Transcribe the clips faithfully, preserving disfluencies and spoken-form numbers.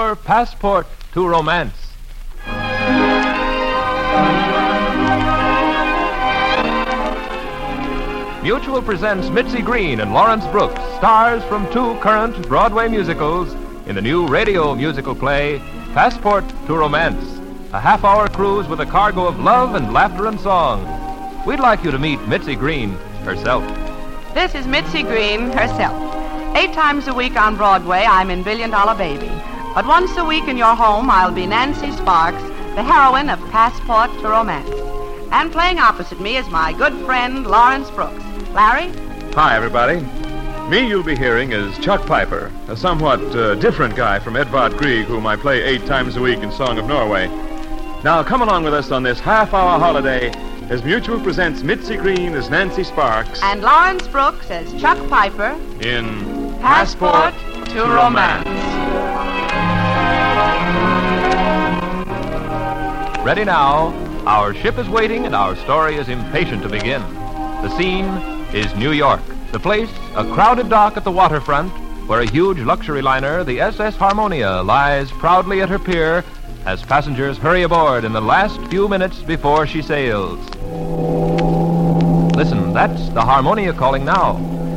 your passport to romance. Mutual presents Mitzi Green and Lawrence Brooks, stars from two current Broadway musicals, in the new radio musical play, Passport to Romance, a half-hour cruise with a cargo of love and laughter and song. We'd like you to meet Mitzi Green herself. This is Mitzi Green herself. Eight times a week on Broadway, I'm in Billion Dollar Baby. But once a week in your home, I'll be Nancy Sparks, the heroine of Passport to Romance. And playing opposite me is my good friend, Lawrence Brooks. Larry? Hi, everybody. Me you'll be hearing is Chuck Piper, a somewhat uh, different guy from Edvard Grieg, whom I play eight times a week in Song of Norway. Now, come along with us on this half-hour holiday as Mutual presents Mitzi Green as Nancy Sparks. And Lawrence Brooks as Chuck Piper In Passport, Passport to Romance. Ready now. Our ship is waiting and our story is impatient to begin. The scene is New York. The place, a crowded dock at the waterfront, where a huge luxury liner, the S S Harmonia, lies proudly at her pier as passengers hurry aboard in the last few minutes before she sails. Listen, that's the Harmonia calling now.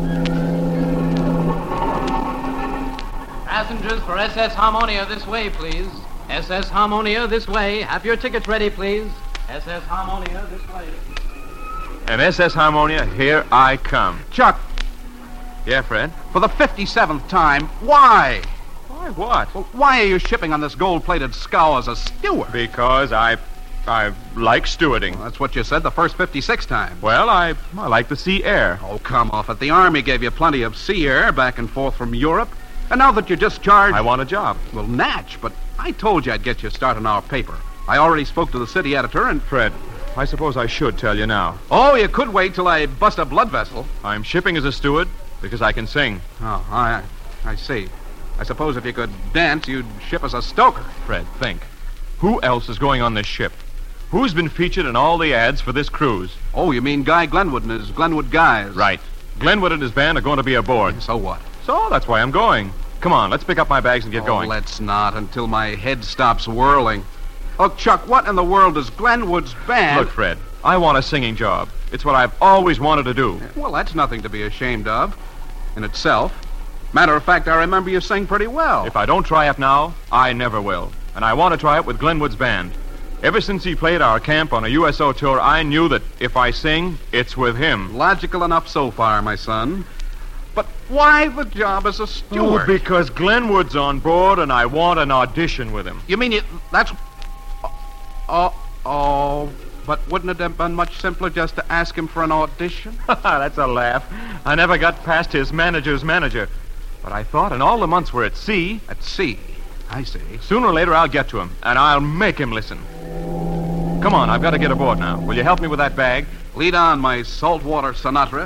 Passengers for S S Harmonia this way, please. S S Harmonia this way. Have your tickets ready, please. S S Harmonia this way. And S S Harmonia, here I come. Chuck, Yeah, Fred? for the fifty-seventh time, why? Why what? Well, why are you shipping on this gold-plated scow as a steward? Because I... I like stewarding. That's what you said the first fifty-six times. Well, I, I like the sea air. Oh, come off it. The Army gave you plenty of sea air back and forth from Europe. And now that you're discharged... I want a job. Well, Natch, but I told you I'd get you a start in our paper. I already spoke to the city editor and... Fred, I suppose I should tell you now. Oh, you could wait till I bust a blood vessel. I'm shipping as a steward because I can sing. Oh, I, I see. I suppose if you could dance, you'd ship as a stoker. Fred, think. Who else is going on this ship? Who's been featured in all the ads for this cruise? Oh, you mean Guy Glenwood and his Glenwood guys? Right. Glenwood and his band are going to be aboard. So what? So that's why I'm going. Come on, let's pick up my bags and get oh, going. let's not until my head stops whirling. Oh, Chuck, what in the world is Glenwood's band? Look, Fred, I want a singing job. It's what I've always wanted to do. Well, that's nothing to be ashamed of in itself. Matter of fact, I remember you sing pretty well. If I don't try it now, I never will. And I want to try it with Glenwood's band. Ever since he played our camp on a U S O tour, I knew that if I sing, it's with him. Logical enough so far, my son. But why the job as a steward? Oh, because Glenwood's on board and I want an audition with him. You mean you... That's... Oh, oh... But wouldn't it have been much simpler just to ask him for an audition? That's a laugh. I never got past his manager's manager. But I thought in all the months we're at sea... At sea. I see. Sooner or later I'll get to him, and I'll make him listen. Come on, I've got to get aboard now. Will you help me with that bag? Lead on, my saltwater Sinatra.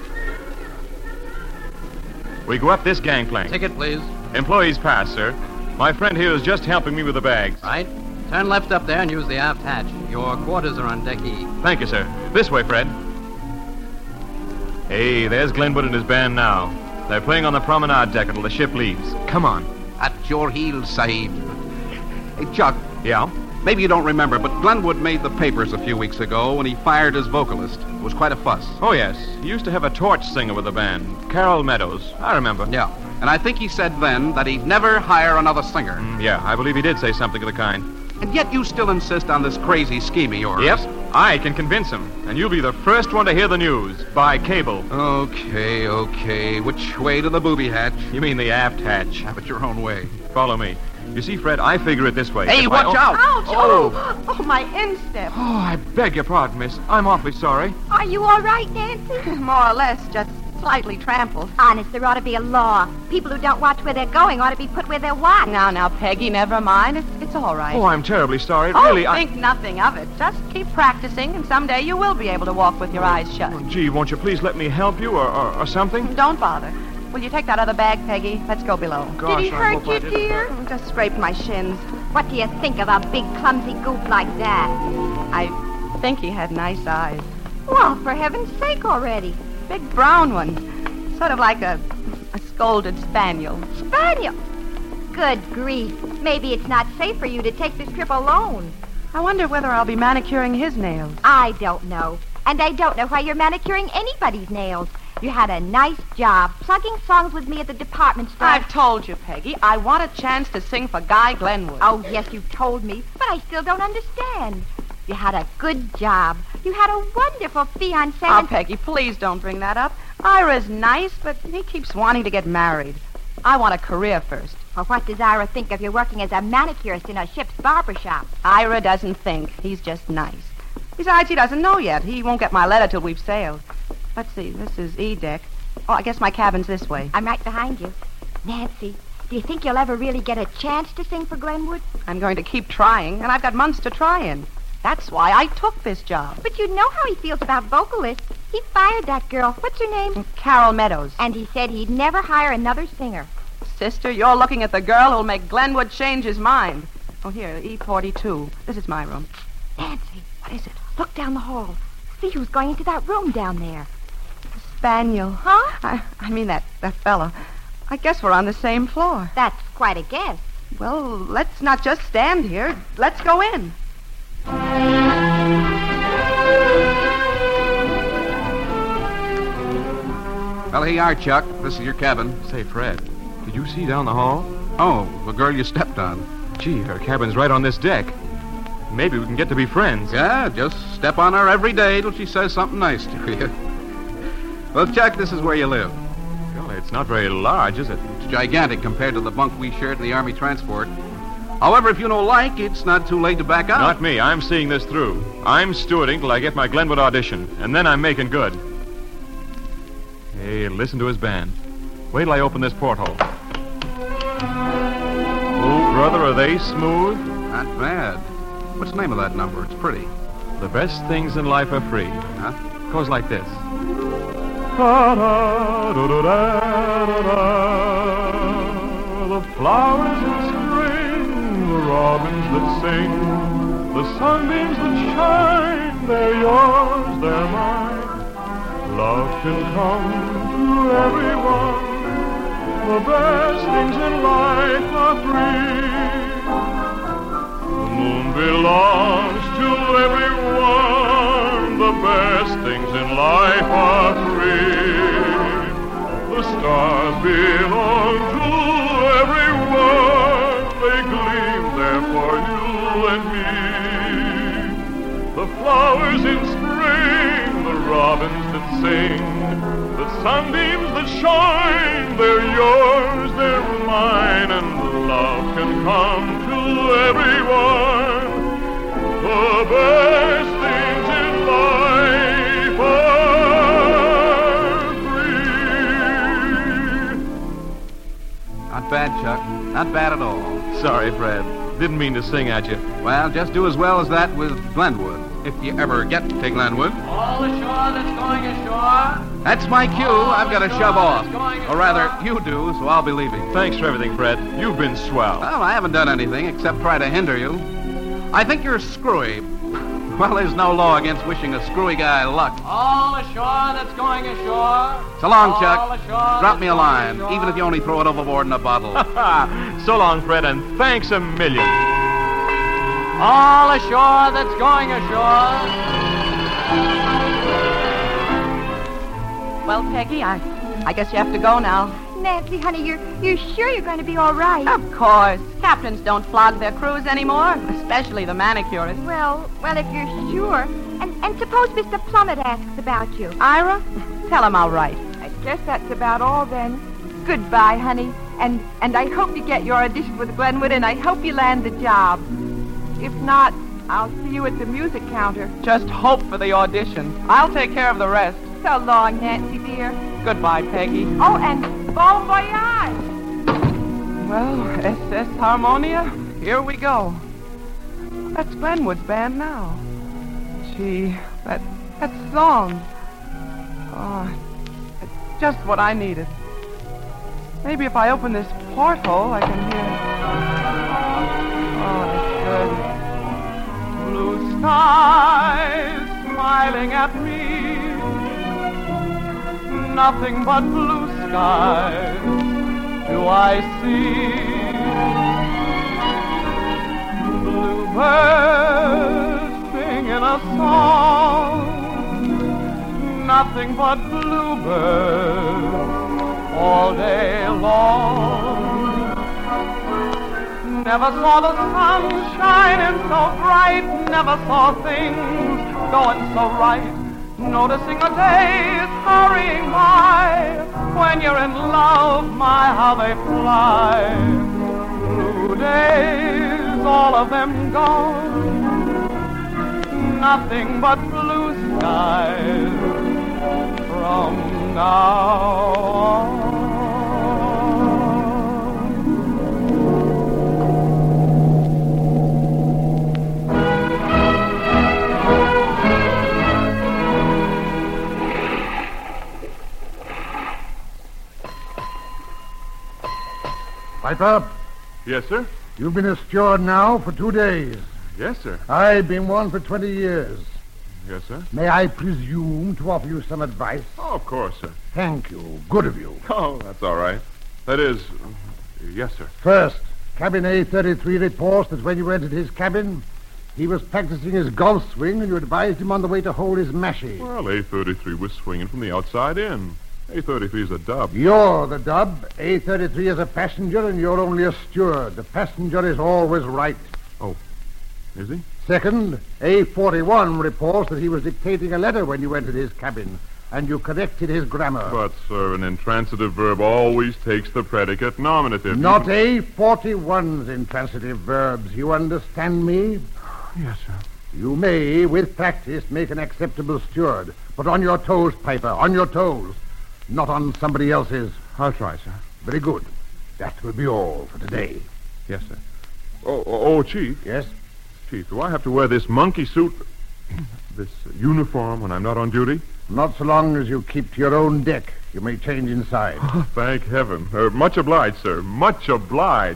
We go up this gangplank. Ticket, please. Employees pass, sir. My friend here is just helping me with the bags. Right. Turn left up there and use the aft hatch. Your quarters are on deck E. Thank you, sir. This way, Fred. Hey, there's Glenwood and his band now. They're playing on the promenade deck until the ship leaves. Come on. At your heels, Sahib. Hey, Chuck, Yeah? maybe you don't remember, but Glenwood made the papers a few weeks ago when he fired his vocalist. It was quite a fuss. Oh, yes. He used to have a torch singer with the band, Carol Meadows. I remember. Yeah. And I think he said then that he'd never hire another singer. Mm, yeah, I believe he did say something of the kind. And yet you still insist on this crazy scheme of yours. Yep, I can convince him. And you'll be the first one to hear the news, by cable. Okay, okay. Which way to the booby hatch? You mean the aft hatch. Have it your own way. Follow me. You see, Fred, I figure it this way. Hey, If I watch o- out! Ouch! Oh. Oh, my instep. Oh, I beg your pardon, miss. I'm awfully sorry. Are you all right, Nancy? More or less, just slightly trampled. Honest, there ought to be a law. People who don't watch where they're going ought to be put where they're watched. Now, now, Peggy, never mind. It's, it's all right. Oh, I'm terribly sorry. Oh, Really, I... think nothing of it. Just keep practicing, and someday you will be able to walk with your eyes shut. Oh, gee, won't you please let me help you or, or, or something? Don't bother. Will you take that other bag, Peggy? Let's go below. Gosh, Did he I hurt hope I you, didn't. dear? Just scraped my shins. What do you think of a big, clumsy goof like that? I think he had nice eyes. Well, for heaven's sake already. Big brown ones. Sort of like a, a scolded spaniel. Spaniel. Good grief. Maybe it's not safe for you to take this trip alone. I wonder whether I'll be manicuring his nails. I don't know. And I don't know why you're manicuring anybody's nails. You had a nice job plugging songs with me at the department store. I've told you, Peggy, I want a chance to sing for Guy Glenwood. Oh, yes, you told me, but I still don't understand. You had a good job. You had a wonderful fiancé. Oh, and- Peggy, please don't bring that up. Ira's nice, but he keeps wanting to get married. I want a career first. Well, what does Ira think of you working as a manicurist in a ship's barber shop? Ira doesn't think. He's just nice. Besides, he doesn't know yet. He won't get my letter till we've sailed. Let's see. This is E deck. Oh, I guess my cabin's this way. I'm right behind you. Nancy, do you think you'll ever really get a chance to sing for Glenwood? I'm going to keep trying, and I've got months to try in. That's why I took this job. But you know how he feels about vocalists. He fired that girl. What's her name? Carol Meadows. And he said he'd never hire another singer. Sister, you're looking at the girl who'll make Glenwood change his mind. Oh, here, E forty-two. This is my room. Nancy, what is it? Look down the hall. See who's going into that room down there. Spaniel. Huh? I, I mean that, that fella. I guess we're on the same floor. That's quite a guess. Well, let's not just stand here. Let's go in. Well, here you are, Chuck. This is your cabin. Say, Fred, did you see down the hall? Oh, the girl you stepped on. Gee, her cabin's right on this deck. Maybe we can get to be friends. Yeah, just step on her every day till she says something nice to you. Well, Chuck, this is where you live. Golly, it's not very large, is it? It's gigantic compared to the bunk we shared in the Army transport. However, if you don't like, it's not too late to back out. Not me. I'm seeing this through. I'm stewarding till I get my Glenwood audition, and then I'm making good. Hey, listen to his band. Wait till I open this porthole. Oh, brother, are they smooth? Not bad. What's the name of that number? It's pretty. The best things in life are free. Huh? Goes like this. The flowers in spring, the robins that sing, the sunbeams that shine, they're yours, they're mine. Love can come to everyone. The best things in life are free. The moon belongs to everyone. The best things in life are free. The stars belong to everyone. They gleam there for you and me. The flowers in spring, the robins that sing, the sunbeams that shine, they're yours, they're mine, and love can come to everyone. The best things in life are free. Not bad, Chuck. Not bad at all. Sorry, Fred. Didn't mean to sing at you. Well, just do as well as that with Glenwood, if you ever get to Glenwood. All ashore that's going ashore. That's my cue. I've got to shove off. Or rather, you do, so I'll be leaving. Thanks for everything, Fred. You've been swell. Well, I haven't done anything except try to hinder you. I think you're screwy. Well, there's no law against wishing a screwy guy luck. All ashore that's going ashore. So long, All Chuck. ashore Drop me a that's line, going ashore. even if you only throw it overboard in a bottle. So long, Fred, and thanks a million. All ashore that's going ashore. Well, Peggy, I, I guess you have to go now. Nancy, honey, you're you're sure you're going to be all right? Of course. Captains don't flog their crews anymore, especially the manicurists. Well, well, if you're sure. And and suppose Mister Plummet asks about you. Ira, tell him I'll write. I guess that's about all then. Goodbye, honey. And and I hope you get your audition with Glenwood, and I hope you land the job. If not, I'll see you at the music counter. Just hope for the audition. I'll take care of the rest. So long, Nancy, dear. Goodbye, Peggy. Oh, and bon voyage. Well, S S Harmonia, here we go. That's Glenwood's band now. Gee, that that song. Oh, it's just what I needed. Maybe if I open this porthole, I can hear. Oh, that's good. Blue skies smiling at me. Nothing but blue skies do I see. Bluebirds singing a song, nothing but bluebirds all day long. Never saw the sun shining so bright, never saw things going so right. Noticing a days hurrying by, when you're in love, my, how they fly. Blue days, all of them gone, nothing but blue skies from now on. Piper, Yes, sir? you've been a steward now for two days. Yes, sir. I've been one for twenty years. Yes, sir. May I presume to offer you some advice? Oh, of course, sir. Thank you. Good of you. Oh, that's all right. That is, uh, yes, sir. First, Cabin A thirty-three reports that when you entered his cabin, he was practicing his golf swing and you advised him on the way to hold his mashie. Well, A thirty-three was swinging from the outside in. A thirty-three is a dub. You're the dub. A thirty-three is a passenger and you're only a steward. The passenger is always right. Oh, is he? Second, A forty-one reports that he was dictating a letter when you entered his cabin, and you corrected his grammar. But, sir, an intransitive verb always takes the predicate nominative. Not A forty-one's intransitive verbs. You understand me? Yes, sir. You may, with practice, make an acceptable steward. But on your toes, Piper, on your toes. Not on somebody else's. I'll try, sir. Very good. That will be all for today. Yes, sir. Oh, oh, oh, Chief. Yes? Chief, do I have to wear this monkey suit, this uniform, when I'm not on duty? Not so long as you keep to your own deck. You may change inside. Thank heaven. Uh, much obliged, sir. Much obliged.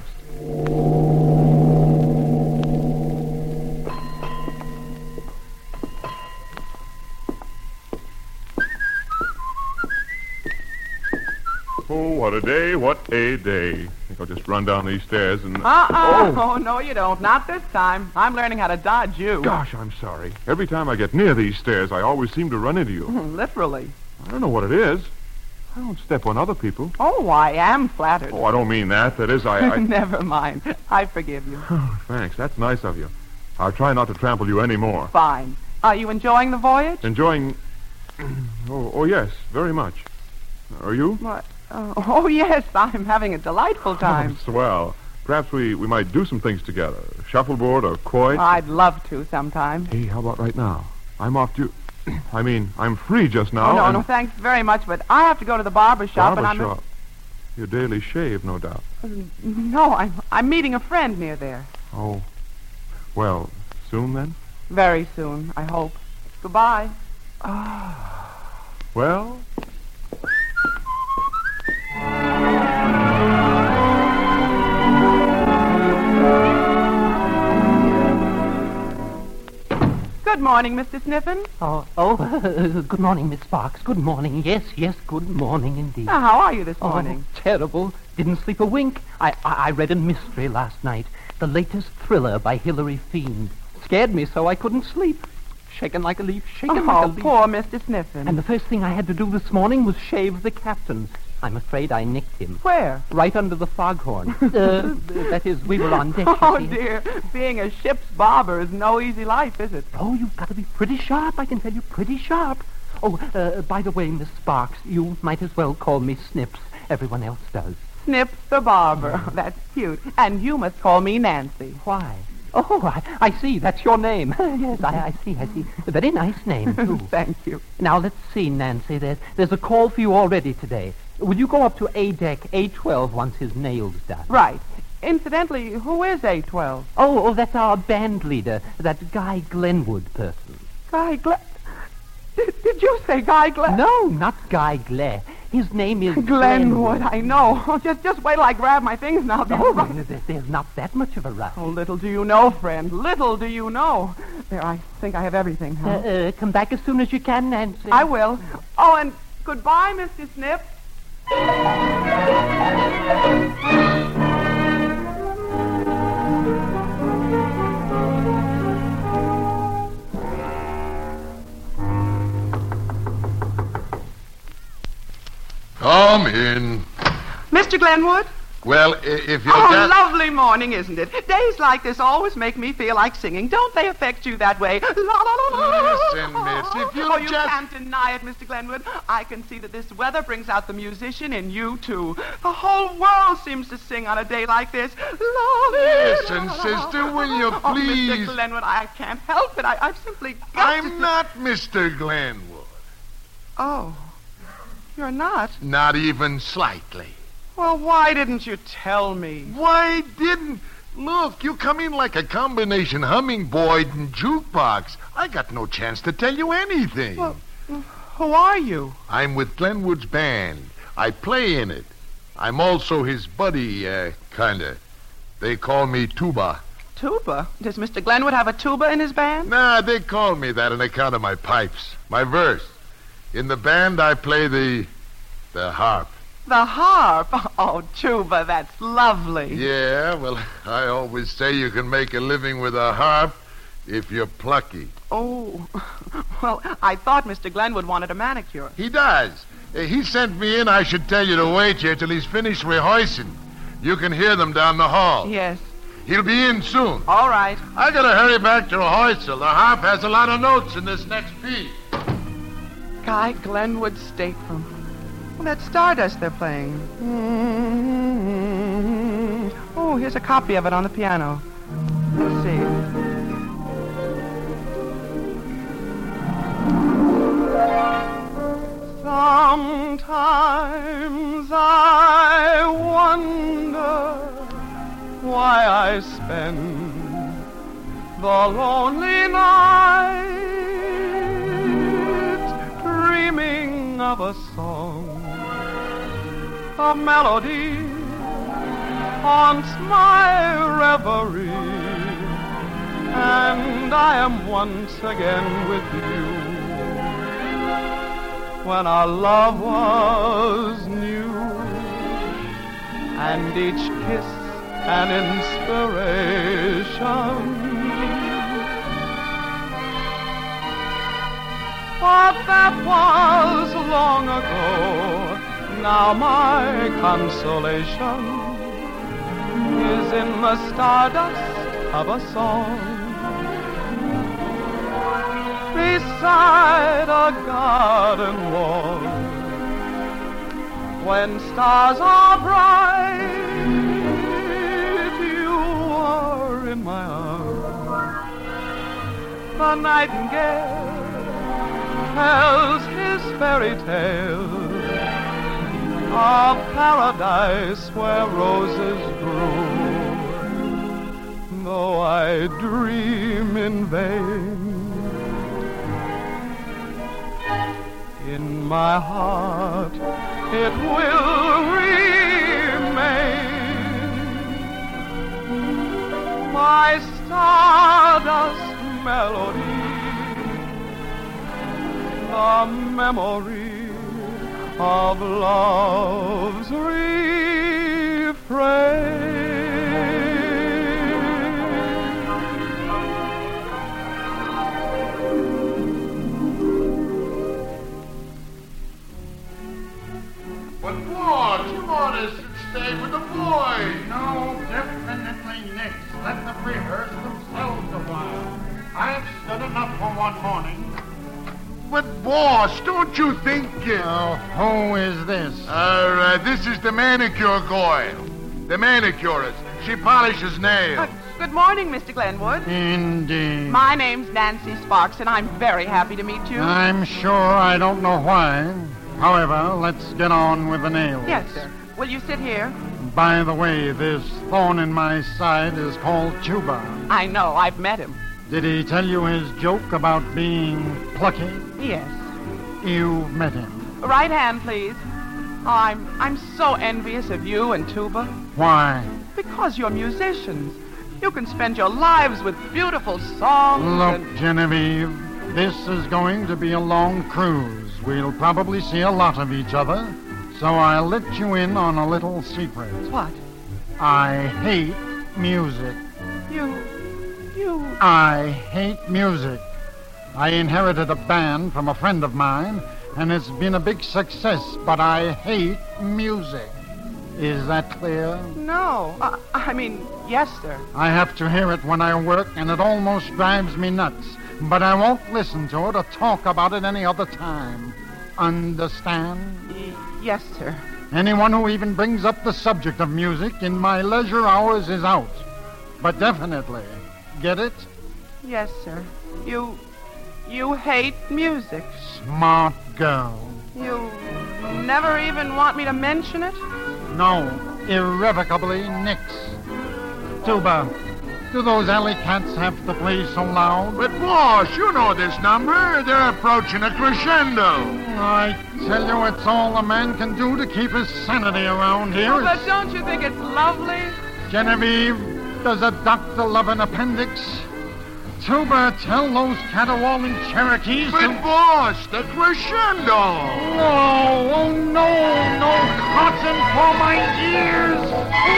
Oh, what a day, what a day. I think I'll just run down these stairs and... Uh-uh. Oh, no, you don't. Not this time. I'm learning how to dodge you. Gosh, I'm sorry. Every time I get near these stairs, I always seem to run into you. Literally. I don't know what it is. I don't step on other people. Oh, I am flattered. Oh, I don't mean that. That is, I... I... Never mind. I forgive you. Oh, thanks. That's nice of you. I'll try not to trample you any more. Fine. Are you enjoying the voyage? Enjoying... oh, oh, yes, very much. Are you? What? Oh, oh, yes, I'm having a delightful time. Oh, swell. Perhaps we, we might do some things together. Shuffleboard or quoit. I'd love to sometime. Hey, how about right now? I'm off due. I mean, I'm free just now. Oh, no, and... no, thanks very much, but I have to go to the barber shop. Barber and I'm shop. Your daily shave, no doubt. No, I'm, I'm meeting a friend near there. Oh. Well, soon then? Very soon, I hope. Goodbye. Well... Good morning, Mister Sniffen. Oh, oh, uh, good morning, Miss Sparks. Good morning. Yes, yes, good morning indeed. Now, how are you this morning? Oh, terrible. Didn't sleep a wink. I, I, I read a mystery last night. The latest thriller by Hilary Fiend. Scared me so I couldn't sleep. Shaken like a leaf, shaken Oh, like a leaf. poor Mister Sniffen. And the first thing I had to do this morning was shave the captain. I'm afraid I nicked him. Where? Right under the foghorn. uh, that is, we were on deck. you Oh, see. dear. Being a ship's barber is no easy life, is it? Oh, you've got to be pretty sharp, I can tell you, pretty sharp. Oh, uh, by the way, Miss Sparks, you might as well call me Snips. Everyone else does. Snips the barber. That's cute. And you must call me Nancy. Why? Oh, I, I see. That's your name. Yes, I, I see, I see. A very nice name, too. Thank you. Now, let's see, Nancy. There's, there's a call for you already today. Will you go up to A deck A twelve once his nail's done? Right. Incidentally, who is A twelve? Oh, oh, that's our band leader, that Guy Glenwood person. Guy Glen... Did, did you say Guy Glen... No, not Guy Gle. His name is Glenwood, I know. Oh, just, just wait till I grab my things and I'll be Oh, right. there's, there's not that much of a rush. Oh, little do you know, friend. Little do you know. There, I think I have everything, huh? Uh, uh, come back as soon as you can, Nancy. I will. Oh, and goodbye, Mister Snip. Come in. Mister Glenwood? Well, i- if you're... Oh, that- lovely morning, isn't it? Days like this always make me feel like singing. Don't they affect you that way? La, la, la, la. Listen, miss, if you'll Oh, you just- can't deny it, Mister Glenwood. I can see that this weather brings out the musician in you, too. The whole world seems to sing on a day like this. La, la, Listen, la, la. sister, will you Oh, please... Mister Glenwood, I can't help it. I, I've simply got to... I'm not Mister Glenwood. Oh, you're not? Not even slightly. Well, why didn't you tell me? Why didn't... Look, you come in like a combination hummingbird and jukebox. I got no chance to tell you anything. Well, who are you? I'm with Glenwood's band. I play in it. I'm also his buddy, uh, kinda. They call me Tuba. Tuba? Does Mister Glenwood have a tuba in his band? Nah, they call me that on account of my pipes, my verse. In the band, I play the... the harp. The harp? Oh, tuba, that's lovely. Yeah, well, I always say you can make a living with a harp if you're plucky. Oh, well, I thought Mister Glenwood wanted a manicure. He does. Uh, He sent me in. I should tell you to wait here till he's finished rehearsing. You can hear them down the hall. Yes. He'll be in soon. All right. I gotta hurry back to rehearsal. The harp has a lot of notes in this next piece. Guy Glenwood Stateroom. Well, that's Stardust they're playing. Mm-hmm. Oh, here's a copy of it on the piano. Let's see. Sometimes I wonder why I spend the lonely night dreaming of a song, a melody haunts my reverie, and I am once again with you. When our love was new, and each kiss an inspiration. But that was long ago. Now my consolation is in the stardust of a song, beside a garden wall. When stars are bright, you are in my arms. The nightingale tells his fairy tale of paradise where roses grew. Though I dream in vain, in my heart it will remain, my stardust melody, the memory of love's refrain. But, boy, two artists should stay with the boys. No, definitely Nix. Let them rehearse themselves a while. I've said enough for one morning. But, boss, don't you think... Uh, who is this? All right, this is the manicure girl. The manicurist. She polishes nails. Uh, good morning, Mister Glenwood. Indeed. My name's Nancy Sparks, and I'm very happy to meet you. I'm sure I don't know why. However, let's get on with the nails. Yes, sir. Will you sit here? By the way, this thorn in my side is called Tuba. I know. I've met him. Did he tell you his joke about being plucky? Yes. You've met him. Right hand, please. Oh, I'm I'm so envious of you and Tuba. Why? Because you're musicians. You can spend your lives with beautiful songs. Look, and... Genevieve, this is going to be a long cruise. We'll probably see a lot of each other, so I'll let you in on a little secret. What? I hate music. You... you... I hate music. I inherited a band from a friend of mine, and it's been a big success, but I hate music. Is that clear? No. Uh, I mean, yes, sir. I have to hear it when I work, and it almost drives me nuts. But I won't listen to it or talk about it any other time. Understand? Y- yes, sir. Anyone who even brings up the subject of music in my leisure hours is out. But definitely. Get it? Yes, sir. You... you hate music. Smart girl. You never even want me to mention it? No, irrevocably nix. Tuba, do those alley cats have to play so loud? But, boss, you know this number. They're approaching a crescendo. I tell you, it's all a man can do to keep his sanity around here. Oh, but don't you think it's lovely? Genevieve, does a doctor love an appendix? Tuba, tell those caterwauling Cherokees But, to... boss, the crescendo. No, oh no, no cotton for my ears.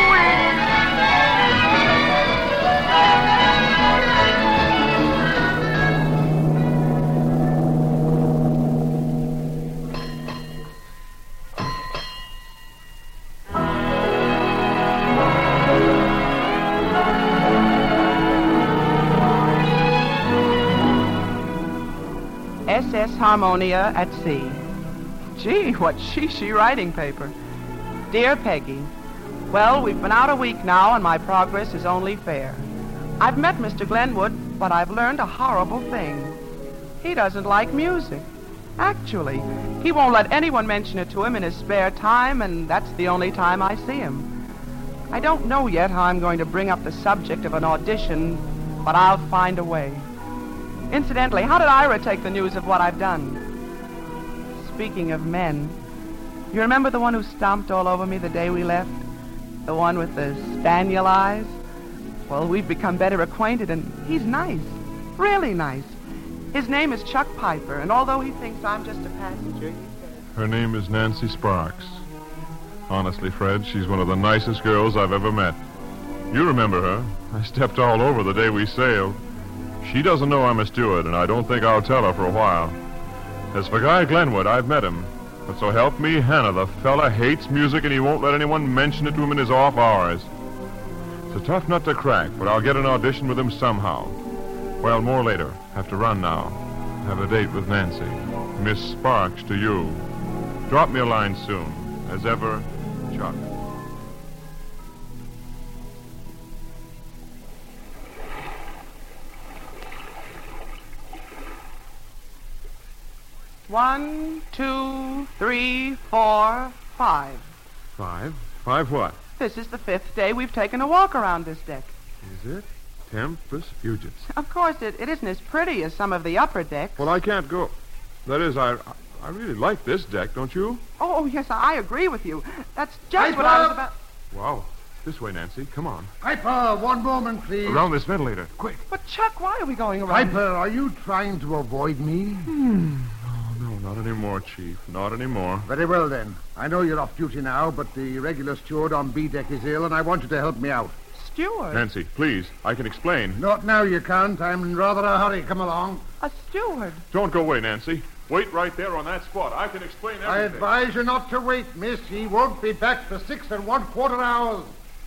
S S Harmonia at sea. Gee, what she-she writing paper. Dear Peggy, well, we've been out a week now, and my progress is only fair. I've met Mister Glenwood, but I've learned a horrible thing. He doesn't like music. Actually, he won't let anyone mention it to him in his spare time, and that's the only time I see him. I don't know yet how I'm going to bring up the subject of an audition, but I'll find a way. Incidentally, how did Ira take the news of what I've done? Speaking of men, you remember the one who stomped all over me the day we left? The one with the spaniel eyes? Well, we've become better acquainted, and he's nice. Really nice. His name is Chuck Piper, and although he thinks I'm just a passenger, he says... Her name is Nancy Sparks. Honestly, Fred, she's one of the nicest girls I've ever met. You remember her. I stepped all over the day we sailed. She doesn't know I'm a steward, and I don't think I'll tell her for a while. As for Guy Glenwood, I've met him. But so help me, Hannah, the fella hates music, and he won't let anyone mention it to him in his off hours. It's a tough nut to crack, but I'll get an audition with him somehow. Well, more later. Have to run now. Have a date with Nancy. Miss Sparks to you. Drop me a line soon. As ever, Chuck. One, two, three, four, five. Five? Five what? This is the fifth day we've taken a walk around this deck. Is it? Tempest Fugits. Of course, it, it isn't as pretty as some of the upper decks. Well, I can't go. That is, I I really like this deck, don't you? Oh, yes, I agree with you. That's just what I was about... Wow. This way, Nancy. Come on. Piper, one moment, please. Around this ventilator. Quick. But, Chuck, why are we going around... Piper, are you trying to avoid me? Hmm. Oh, no, not anymore, Chief. Not anymore. Very well, then. I know you're off duty now, but the regular steward on B deck is ill, and I want you to help me out. Steward? Nancy, please. I can explain. Not now, you can't. I'm in rather a hurry. Come along. A steward? Don't go away, Nancy. Wait right there on that spot. I can explain everything. I advise you not to wait, miss. He won't be back for six and one quarter hours.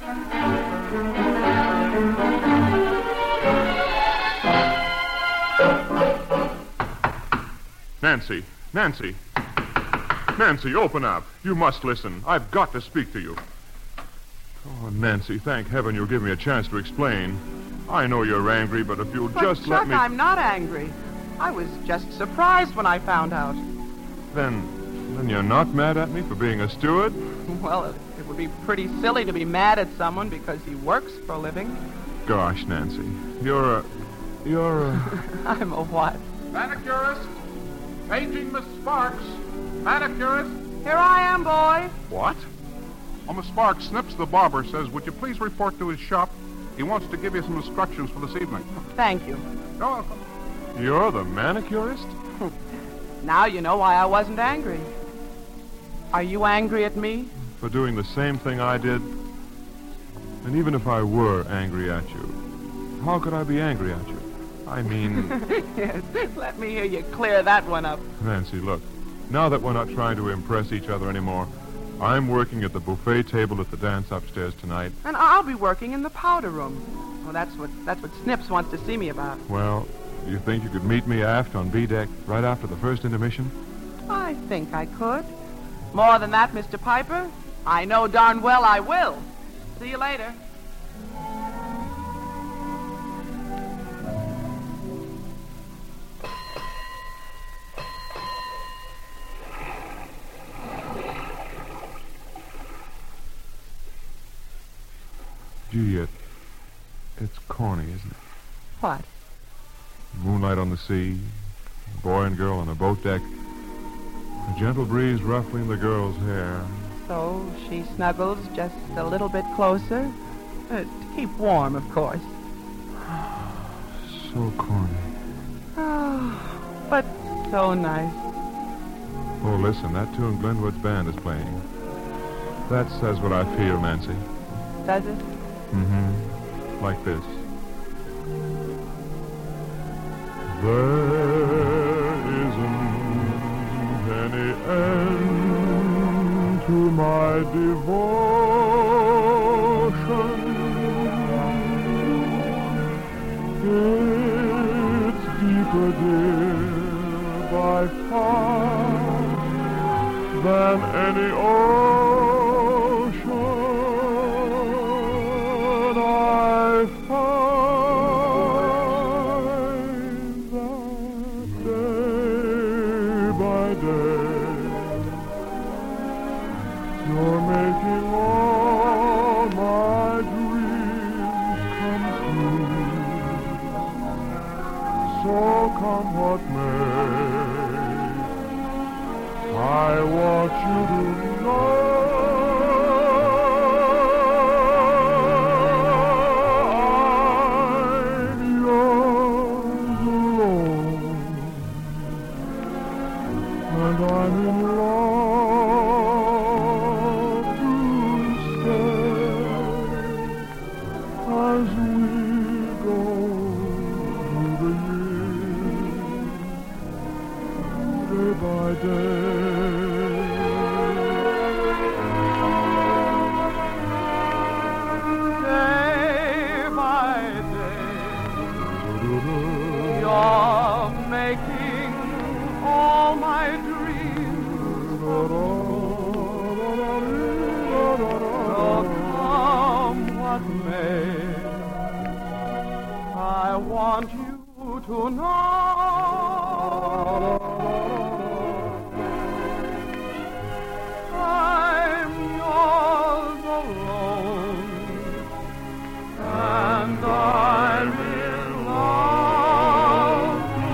Nancy, Nancy. Nancy, open up. You must listen. I've got to speak to you. Oh, Nancy, thank heaven you'll give me a chance to explain. I know you're angry, but if you'll but just Chuck, let me... I'm not angry. I was just surprised when I found out. Then, then you're not mad at me for being a steward? Well, it, it would be pretty silly to be mad at someone because he works for a living. Gosh, Nancy, you're a... You're a... I'm a what? Manicurist. Paging Miss Sparks. Manicurist. Here I am, boy. What? Oh, Miss Sparks, Snips the barber says, would you please report to his shop? He wants to give you some instructions for this evening. Thank you. You're welcome. You're the manicurist? Now you know why I wasn't angry. Are you angry at me? For doing the same thing I did? And even if I were angry at you, how could I be angry at you? I mean... Yes, let me hear you clear that one up. Nancy, look. now that we're not trying to impress each other anymore, I'm working at the buffet table at the dance upstairs tonight. And I'll be working in the powder room. Well, that's what that's what Snips wants to see me about. Well, you think you could meet me aft on B deck right after the first intermission? I think I could. More than that, Mister Piper, I know darn well I will. See you later. Gee, it, it's corny, isn't it? What? Moonlight on the sea, boy and girl on a boat deck, a gentle breeze ruffling the girl's hair. So she snuggles just a little bit closer. Uh, to keep warm, of course. So corny. Oh, but so nice. Oh, listen, that tune Glenwood's band is playing. That says what I feel, Nancy. Does it? Mm-hmm. Like this. There isn't any end to my devotion. It's deeper, dear, by far than any ocean. I find that day by day you're making all my dreams come true. So come what may, I want you to know I'm in love to stay as we go through the years, day by day. Day by day, you're making all my dreams come what may. I want you to know I'm yours alone, and I'm in love to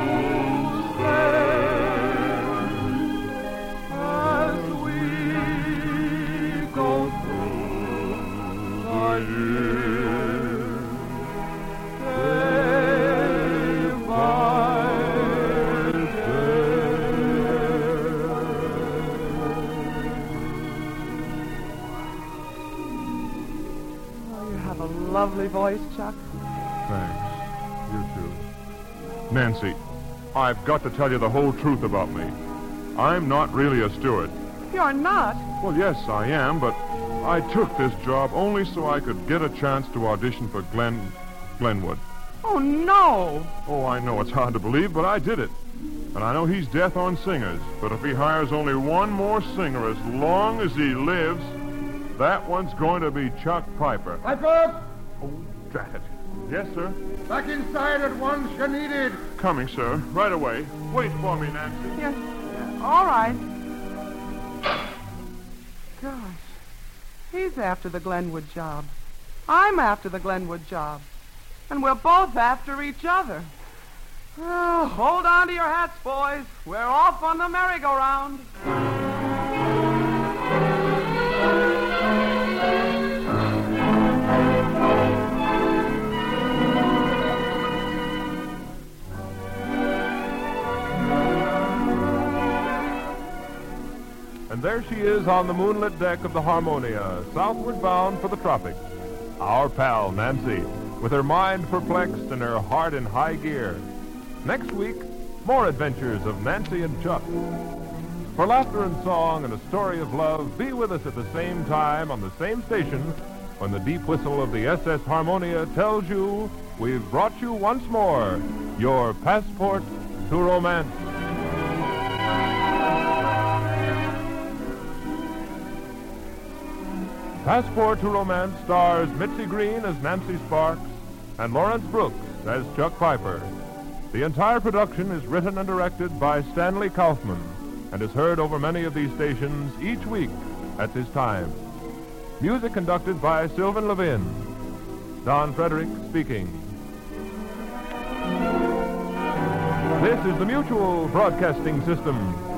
stay as we go through the years, day by day. Oh, you have a lovely voice, Chuck. Thanks. You too. Nancy, I've got to tell you the whole truth about me. I'm not really a steward. You're not? Well, yes, I am, but I took this job only so I could get a chance to audition for Glen... Glenwood. Oh, no. Oh, I know it's hard to believe, but I did it. And I know he's death on singers, but if he hires only one more singer as long as he lives, that one's going to be Chuck Piper. Piper! Oh, drat it. Yes, sir? Back inside at once, you're needed. Coming, sir. Right away. Wait for me, Nancy. Yes. All right. Gosh. He's after the Glenwood job. I'm after the Glenwood job. And we're both after each other. Oh, hold on to your hats, boys. We're off on the merry-go-round. And there she is on the moonlit deck of the Harmonia, southward bound for the tropics. Our pal, Nancy, with her mind perplexed and her heart in high gear. Next week, more adventures of Nancy and Chuck. For laughter and song and a story of love, be with us at the same time on the same station when the deep whistle of the S S Harmonia tells you we've brought you once more your passport to romance. Passport to Romance stars Mitzi Green as Nancy Sparks and Lawrence Brooks as Chuck Piper. The entire production is written and directed by Stanley Kaufman and is heard over many of these stations each week at this time. Music conducted by Sylvan Levin. Don Frederick speaking. This is the Mutual Broadcasting System.